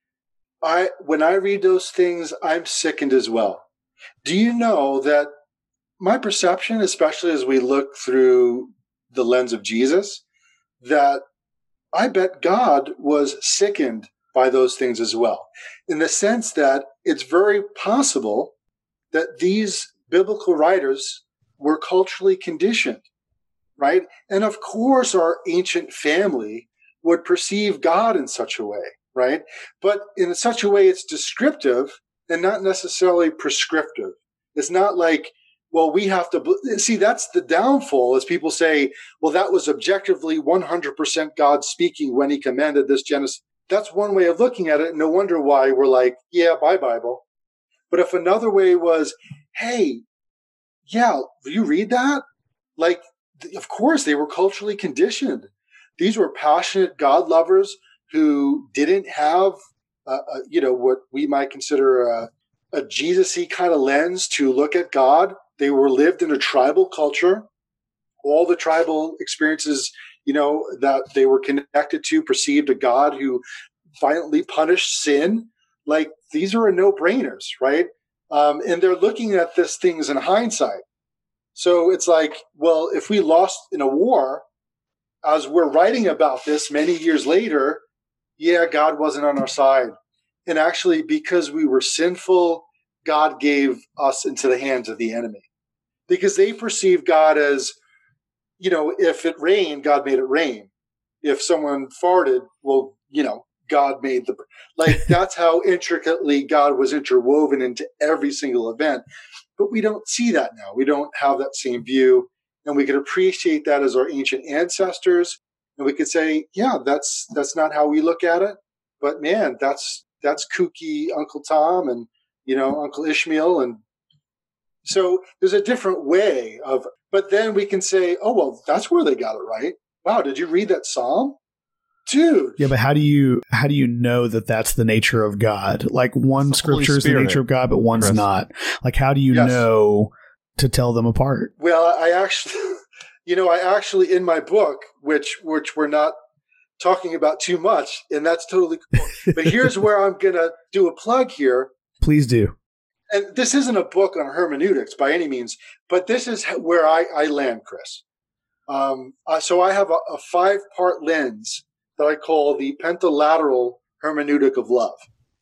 when I read those things, I'm sickened as well. Do you know that my perception, especially as we look through the lens of Jesus, that I bet God was sickened by those things as well, in the sense that it's very possible that these biblical writers were culturally conditioned, right? And of course, our ancient family would perceive God in such a way, right? But in such a way it's descriptive and not necessarily prescriptive. It's not like, well, we have to see, that's the downfall, as people say, well, that was objectively 100% God speaking when he commanded this genocide. That's one way of looking at it. No wonder why we're like, yeah, bye Bible. But if another way was, hey, yeah, you read that? Like, of course, they were culturally conditioned. These were passionate God lovers who didn't have, what we might consider a Jesus-y kind of lens to look at God. They lived in a tribal culture. All the tribal experiences, that they were connected to perceived a God who violently punished sin. Like, these are no-brainers, right? And they're looking at these things in hindsight. So it's like, well, if we lost in a war, as we're writing about this many years later, yeah, God wasn't on our side. And actually, because we were sinful, God gave us into the hands of the enemy. Because they perceive God as, if it rained, God made it rain. If someone farted, well, God made that's how intricately God was interwoven into every single event. But we don't see that now. We don't have that same view. And we could appreciate that as our ancient ancestors. And we could say, yeah, that's not how we look at it. But man, that's kooky Uncle Tom and, Uncle Ishmael. And so there's a different way but then we can say, oh, well, that's where they got it right. Wow. Did you read that Psalm? Dude. Yeah, but how do you know that that's the nature of God? Like, one scripture is the nature of God, but one's not. Like, how do you know to tell them apart? Well, I actually in my book, which we're not talking about too much, and that's totally cool. But here's where I'm going to do a plug here. Please do. And this isn't a book on hermeneutics by any means, but this is where I land, Chris. So I have a 5-part lens that I call the pentalateral hermeneutic of love.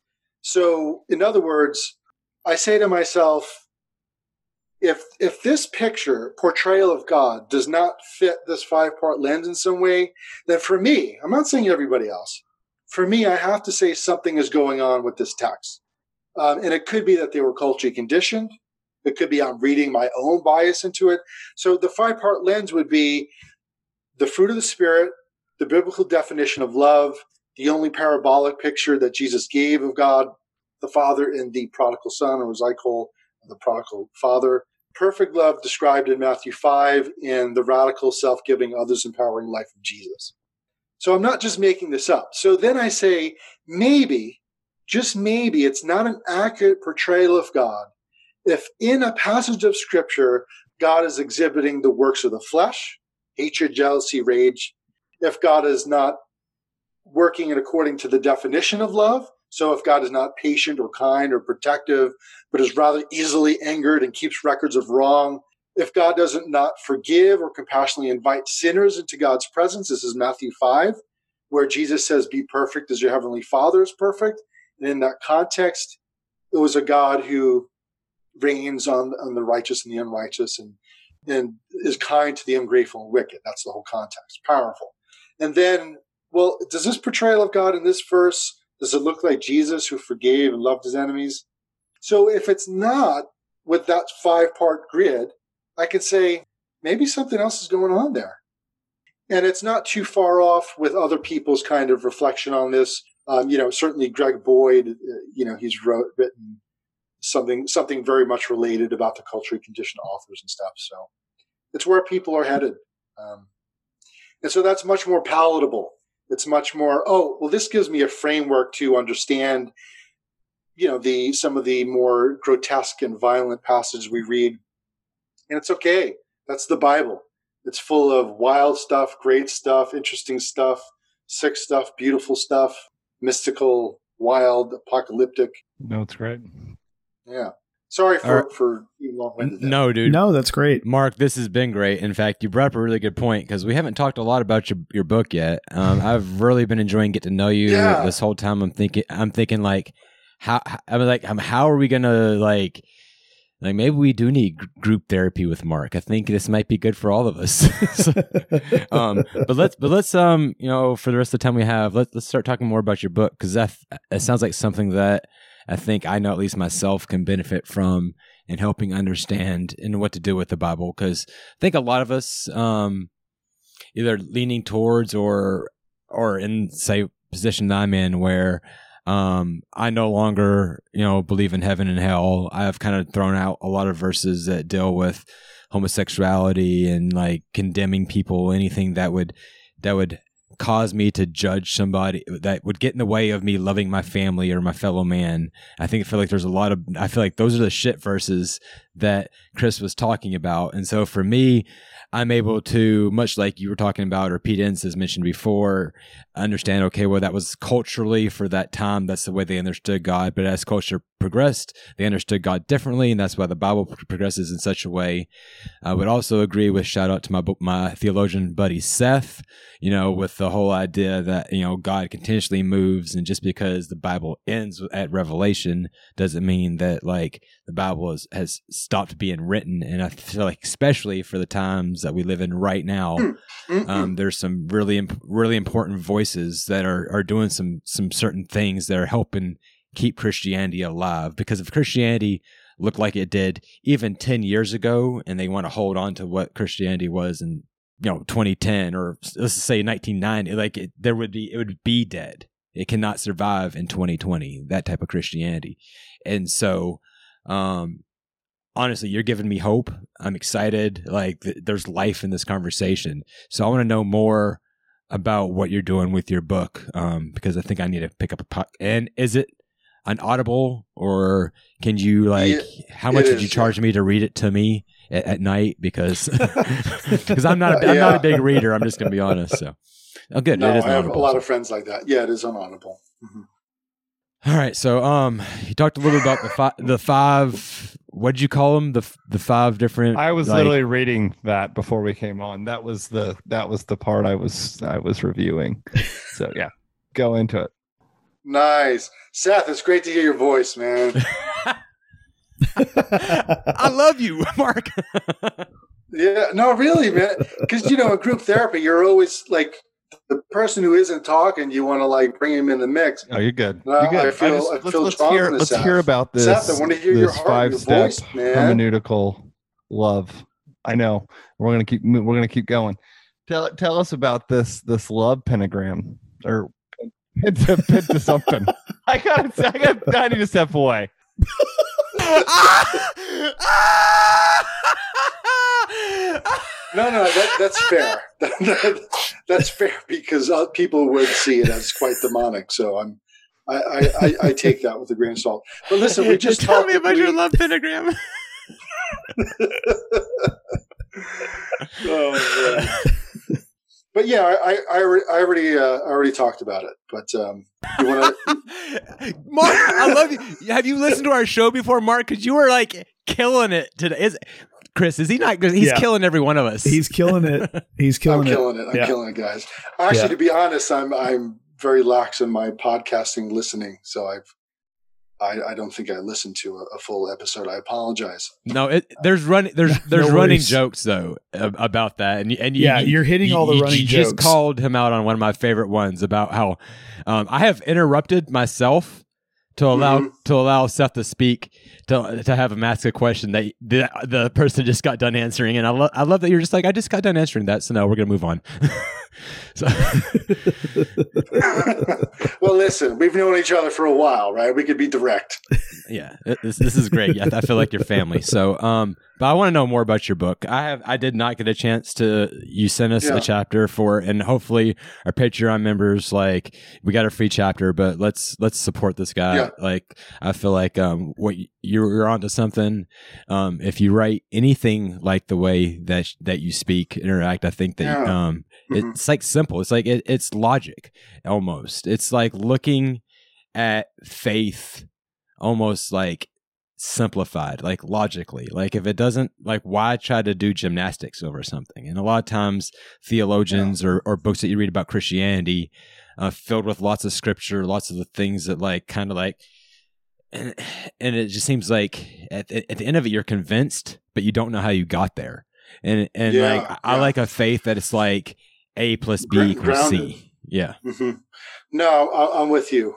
So in other words, I say to myself, if this portrayal of God does not fit this 5-part lens in some way, then for me, I'm not saying everybody else, for me, I have to say something is going on with this text. And it could be that they were culturally conditioned. It could be I'm reading my own bias into it. So the 5-part lens would be the fruit of the Spirit, the biblical definition of love, the only parabolic picture that Jesus gave of God the Father in the prodigal son, or as I call the prodigal father. Perfect love described in Matthew 5 in the radical, self-giving, others-empowering life of Jesus. So I'm not just making this up. So then I say, maybe, just maybe, it's not an accurate portrayal of God if in a passage of Scripture, God is exhibiting the works of the flesh, hatred, jealousy, rage, if God is not working in according to the definition of love, so if God is not patient or kind or protective, but is rather easily angered and keeps records of wrong, if God doesn't not forgive or compassionately invite sinners into God's presence, this is Matthew 5, where Jesus says, be perfect as your heavenly Father is perfect. And in that context, it was a God who reigns on the righteous and the unrighteous and is kind to the ungrateful and wicked. That's the whole context. Powerful. And then, well, does this portrayal of God in this verse, does it look like Jesus who forgave and loved his enemies? So if it's not with that 5-part grid, I could say maybe something else is going on there. And it's not too far off with other people's kind of reflection on this. Certainly Greg Boyd, he's written something very much related about the culturally conditioned authors and stuff. So it's where people are headed. And so that's much more palatable. It's much more, this gives me a framework to understand, some of the more grotesque and violent passages we read. And it's okay. That's the Bible. It's full of wild stuff, great stuff, interesting stuff, sick stuff, beautiful stuff, mystical, wild, apocalyptic. No, it's great. Yeah. Sorry for being long-winded. No, dude. No, that's great. Mark, this has been great. In fact, you brought up a really good point because we haven't talked a lot about your book yet. I've really been enjoying getting to know you this whole time. I'm thinking like, how are we gonna like maybe we do need group therapy with Mark. I think this might be good for all of us. But let's for the rest of the time we have, let's start talking more about your book because it sounds like something that I think I know at least myself can benefit from in helping understand and what to do with the Bible. Because I think a lot of us either leaning towards or in say position that I'm in where I no longer, believe in heaven and hell. I've kind of thrown out a lot of verses that deal with homosexuality and like condemning people, anything that would cause me to judge somebody that would get in the way of me loving my family or my fellow man. I feel like those are the shit verses that Chris was talking about. And so for me, I'm able to, much like you were talking about, or Pete Enns has mentioned before, understand, okay, well, that was culturally for that time. That's the way they understood God. But as culture progressed, they understood God differently. And that's why the Bible progresses in such a way. I would also agree with shout out to my theologian buddy, Seth, with the whole idea that, God continuously moves. And just because the Bible ends at Revelation doesn't mean that like the Bible has stopped being written. And I feel like, especially for the times that we live in right now, there's some really important voices that are doing some certain things that are helping keep Christianity alive. Because if Christianity looked like it did even 10 years ago, and they want to hold on to what Christianity was in 2010 or let's say 1990, like it would be dead. It cannot survive in 2020. That type of Christianity, and so. Honestly, you're giving me hope. I'm excited. Like there's life in this conversation. So I want to know more about what you're doing with your book because I think I need to pick up a podcast. And is it an Audible or can you how much would you charge me to read it to me at night? Because I'm not a big reader. I'm just going to be honest. So, good. No, it is I have Audible, a lot of friends like that. Yeah, it is on Audible. Mm-hmm. All right. So, you talked a little about the five what'd you call them? The 5 different. I was literally reading that before we came on. That was the part I was reviewing. So yeah, go into it. Nice, Seth. It's great to hear your voice, man. I love you, Mark. Yeah, no, really, man. Because in group therapy, you're always like the person who isn't talking. You want to like bring him in the mix. Oh, you're good. You're good. Let's hear about this. Seth, I want to hear your heart, your voice, man. Hermeneutical love. I know. We're gonna keep going. Tell us about this love pentagram or penta something. I need to step away. No, that's fair. That's fair because people would see it as quite demonic. So I take that with a grain of salt. But listen, we just tell me about your love pentagram. Oh man. But yeah, I already talked about it. But you want to, Mark? I love you. Have you listened to our show before, Mark? Because you were like killing it today. Chris, is he not? He's killing every one of us. He's killing it. He's killing it. I'm killing it, guys. Actually, to be honest, I'm very lax in my podcasting listening. So I don't think I listened to a full episode. I apologize. No, there's running jokes though about that, and you're hitting all the running jokes. You just called him out on one of my favorite ones about how I have interrupted myself to allow Seth to speak, to have him ask a question that the person just got done answering, and I love that you're just like, I just got done answering that, so now we're gonna move on. So. Well, listen, we've known each other for a while, right? We could be direct. Yeah, this is great. Yeah, I feel like your family. So, but I want to know more about your book. I did not get a chance to. You sent us a chapter for, and hopefully our Patreon members, like, we got a free chapter. But let's support this guy. Yeah. Like, I feel like what you're onto something. If you write anything like the way that you speak, interact, I think that it's like simple. It's like it's logic almost. It's like looking at faith almost like simplified, like logically. Like if it doesn't, like, why try to do gymnastics over something? And a lot of times theologians or books that you read about Christianity filled with lots of scripture, lots of the things that like kind of like, and it just seems like at the end of it, you're convinced, but you don't know how you got there. And I like a faith that it's like A plus B equals C. Yeah. Mm-hmm. No, I'm with you.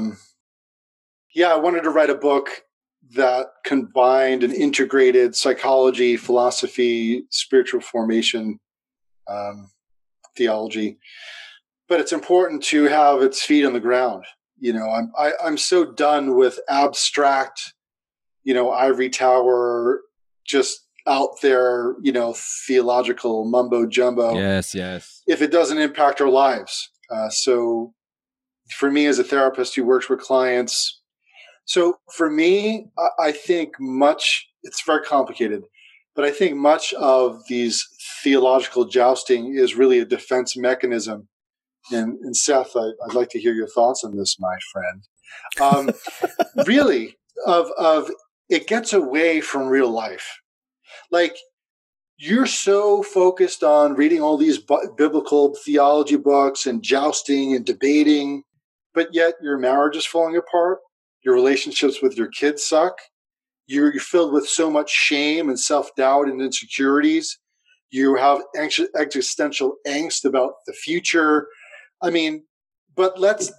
I wanted to write a book that combined and integrated psychology, philosophy, spiritual formation, theology. But it's important to have its feet on the ground. I'm so done with abstract, ivory tower, just out there, theological mumbo jumbo. Yes. If it doesn't impact our lives. So for me as a therapist who works with clients, so for me, I think it's very complicated, but I think much of these theological jousting is really a defense mechanism. And Seth, I'd like to hear your thoughts on this, my friend. Really, of it gets away from real life. Like, you're so focused on reading all these biblical theology books and jousting and debating, but yet your marriage is falling apart. Your relationships with your kids suck. You're filled with so much shame and self-doubt and insecurities. You have existential angst about the future. I mean, but let's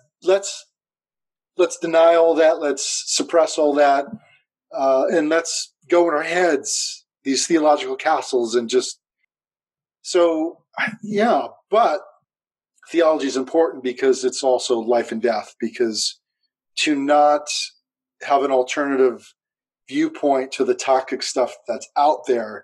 deny all that. Let's suppress all that, and let's go in our heads, these theological castles, and just But theology is important because it's also life and death. Because to not have an alternative viewpoint to the toxic stuff that's out there,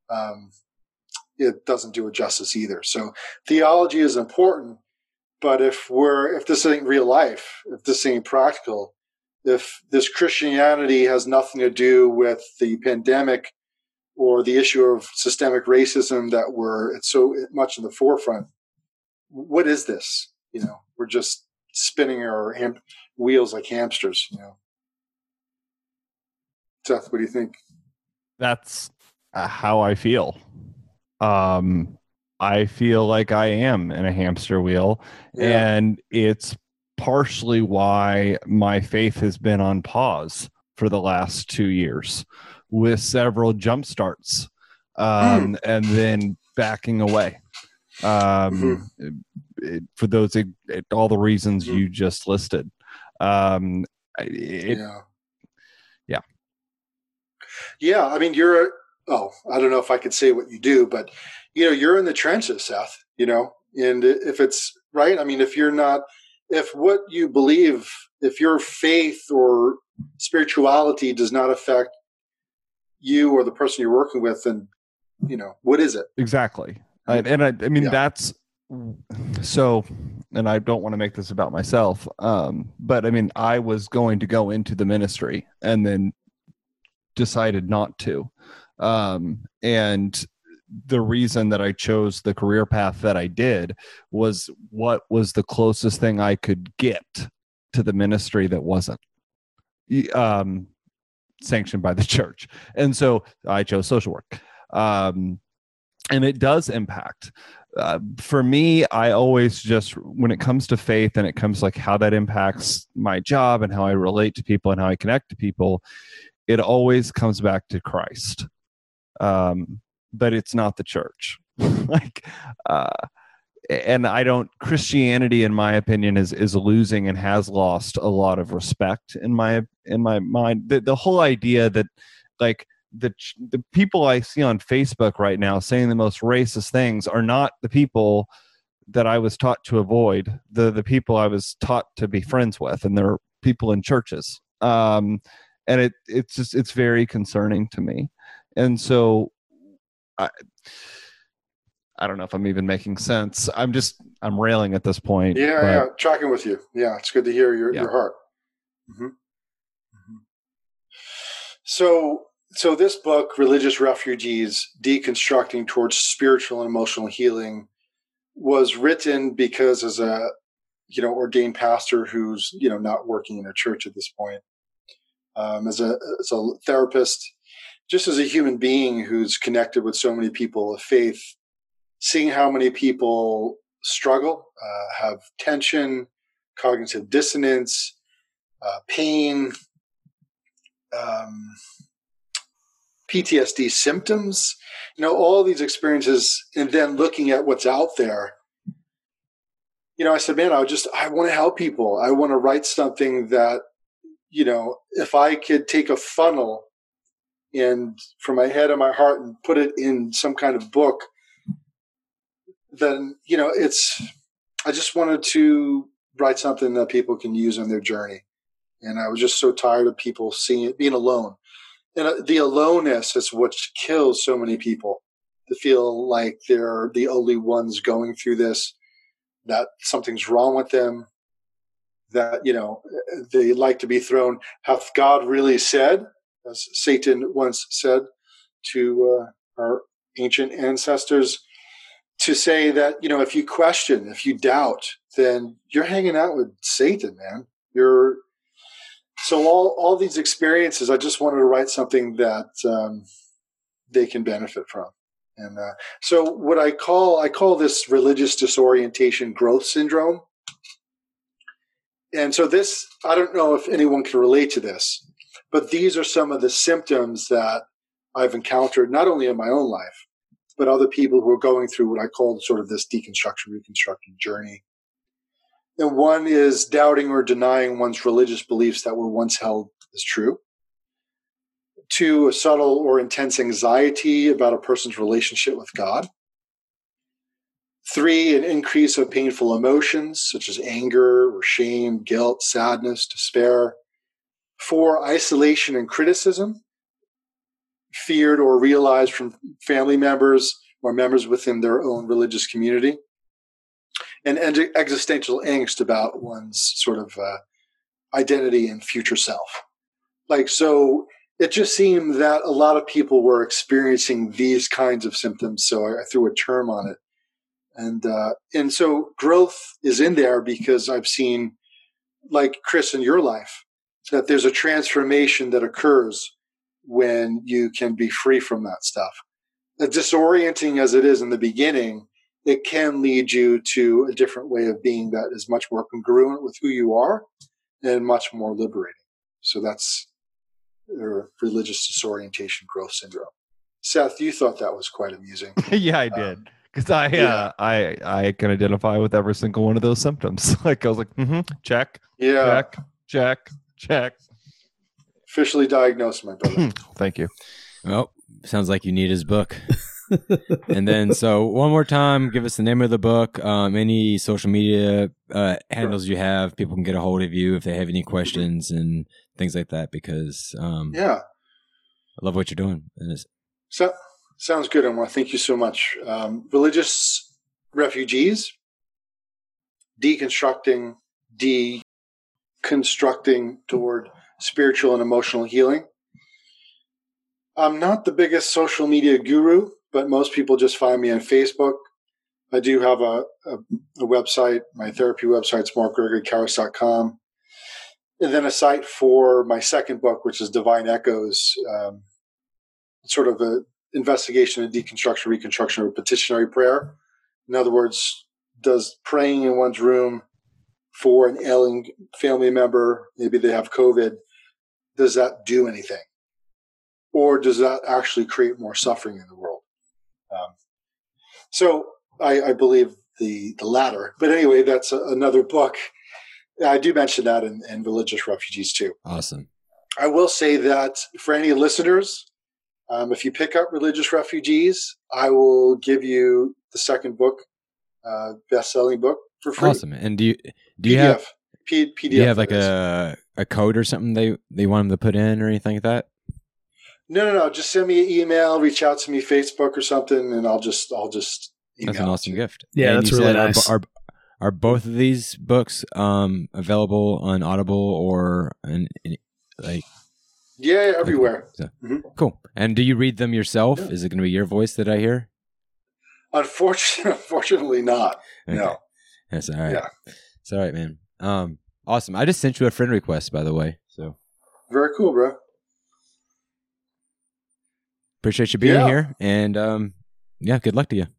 it doesn't do it justice either. So theology is important. But if this ain't real life, if this ain't practical, if this Christianity has nothing to do with the pandemic or the issue of systemic racism it's so much in the forefront, what is this? We're just spinning our wheels like hamsters. Seth, what do you think? That's how I feel. I feel like I am in a hamster wheel, and it's partially why my faith has been on pause for the last 2 years, with several jump starts, and then backing away. For those, all the reasons you just listed. Yeah. I mean, I don't know if I could say what you do, but you're in the trenches, Seth, and if it's right, I mean, if what you believe, if your faith or spirituality does not affect you or the person you're working with, then, what is it? Exactly. I mean, that's so, and I don't want to make this about myself. But I mean, I was going to go into the ministry and then decided not to. And the reason that I chose the career path that I did was what was the closest thing I could get to the ministry that wasn't sanctioned by the church. And so I chose social work. And it does impact. For me, I always just, when it comes to faith and it comes like how that impacts my job and how I relate to people and how I connect to people, it always comes back to Christ. But it's not the church. And Christianity, in my opinion, is losing and has lost a lot of respect in my mind. The whole idea that like the people I see on Facebook right now saying the most racist things are not the people that I was taught to avoid. The people I was taught to be friends with, and they're people in churches. And it's very concerning to me. And so I don't know if I'm even making sense. I'm railing at this point. Yeah. Tracking with you. Yeah. It's good to hear your heart. Mm-hmm. Mm-hmm. So this book, Religious Refugees, Deconstructing Towards Spiritual and Emotional Healing, was written because as a, ordained pastor who's, not working in a church at this point, as a therapist, just as a human being who's connected with so many people of faith, seeing how many people struggle, have tension, cognitive dissonance, pain, PTSD symptoms, all these experiences, and then looking at what's out there, I said, man, I want to help people. I want to write something that, if I could take a funnel and from my head and my heart and put it in some kind of book, then, I just wanted to write something that people can use on their journey. And I was just so tired of people seeing it, being alone. And the aloneness is what kills so many people, to feel like they're the only ones going through this, that something's wrong with them, that, they like to be thrown. Hath God really said, as Satan once said to our ancient ancestors, to say that, if you question, if you doubt, then you're hanging out with Satan, man. So all these experiences, I just wanted to write something that they can benefit from. And so what I call this religious disorientation growth syndrome. And so this, I don't know if anyone can relate to this, but these are some of the symptoms that I've encountered, not only in my own life, but other people who are going through what I call sort of this deconstruction, reconstruction journey. And one is doubting or denying one's religious beliefs that were once held as true. 2, a subtle or intense anxiety about a person's relationship with God. 3, an increase of painful emotions such as anger or shame, guilt, sadness, despair. 4, isolation and criticism, feared or realized from family members or members within their own religious community. And existential angst about one's sort of identity and future self. So it just seemed that a lot of people were experiencing these kinds of symptoms. So I threw a term on it. And so growth is in there because I've seen, like Chris, in your life, that there's a transformation that occurs when you can be free from that stuff. As disorienting as it is in the beginning, it can lead you to a different way of being that is much more congruent with who you are and much more liberating. So that's religious disorientation growth syndrome. Seth, you thought that was quite amusing. Yeah, I did. Because I can identify with every single one of those symptoms. Like I was like, check, check. Officially diagnosed, my brother. Thank you. Well, sounds like you need his book. And then, so one more time, give us the name of the book, any social media handles you have. People can get a hold of you if they have any questions and things like that, because I love what you're doing. And so, sounds good, Omar. Thank you so much. Religious refugees, deconstructing toward spiritual and emotional healing. I'm not the biggest social media guru, but most people just find me on Facebook. I do have a website. My therapy website's markgregorykarras.com. And then a site for my second book, which is Divine Echoes, sort of an investigation and deconstruction, reconstruction of petitionary prayer. In other words, does praying in one's room for an ailing family member, maybe they have COVID, does that do anything? Or does that actually create more suffering in the world? So I believe the latter. But anyway, that's another book. I do mention that in Religious Refugees too. Awesome. I will say that for any listeners, if you pick up Religious Refugees, I will give you the second book, best-selling book, for free. Awesome. And do you PDF, have PDF? Do you have like a code or something they want them to put in or anything like that? No. Just send me an email, reach out to me, Facebook or something, and I'll just email. That's an awesome gift. Yeah, and that's really nice. Are both of these books available on Audible or like? Yeah, everywhere. So, Cool. And do you read them yourself? Yeah. Is it going to be your voice that I hear? Unfortunately not. Okay. No. That's all right. Yeah. It's all right, man. Awesome. I just sent you a friend request, by the way. So very cool, bro. Appreciate you being here, and good luck to you.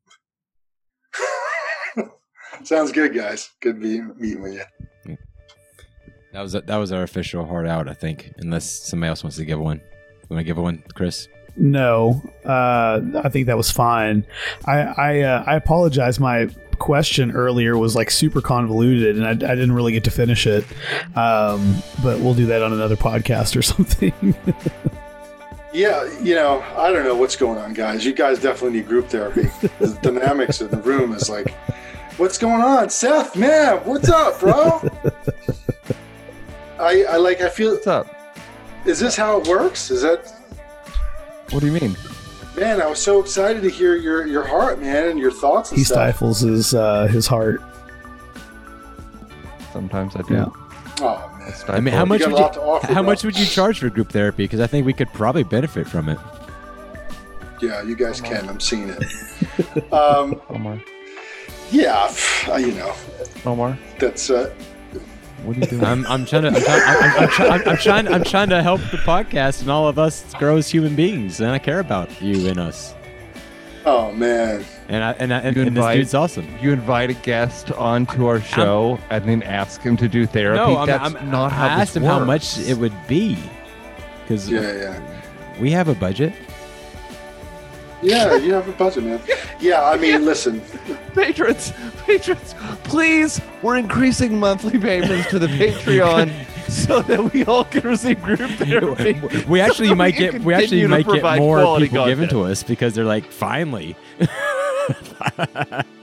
Sounds good, guys. Good meeting with you. Yeah. That was our official heart out, I think. Unless somebody else wants to give one. You want to give one, Chris? No, I think that was fine. I apologize. My question earlier was like super convoluted, and I didn't really get to finish it. But we'll do that on another podcast or something. Yeah, I don't know what's going on, guys. You guys definitely need group therapy. The dynamics of the room is like, what's going on? Seth, man, what's up, bro? I feel... What's up? Is this how it works? Is that... What do you mean? Man, I was so excited to hear your heart, man, and your thoughts and he stuff. He stifles his heart. Sometimes I do. Yeah. Oh, man. I mean, how much would you charge for group therapy? Because I think we could probably benefit from it. Yeah, you guys can. I'm seeing it. Omar. Yeah, Omar. That's... What are you doing? I'm trying to help the podcast and all of us grow as human beings, and I care about you and us. Oh man! And this dude's awesome. You invite a guest onto our show and then ask him to do therapy. No, that's not how I asked him works. how much it would be, because we have a budget. Yeah, you have a budget, man. Yeah, I mean, listen. Patrons, please, we're increasing monthly payments to the Patreon so that we all can receive group therapy. We actually might get more people content. given to us because they're like, finally.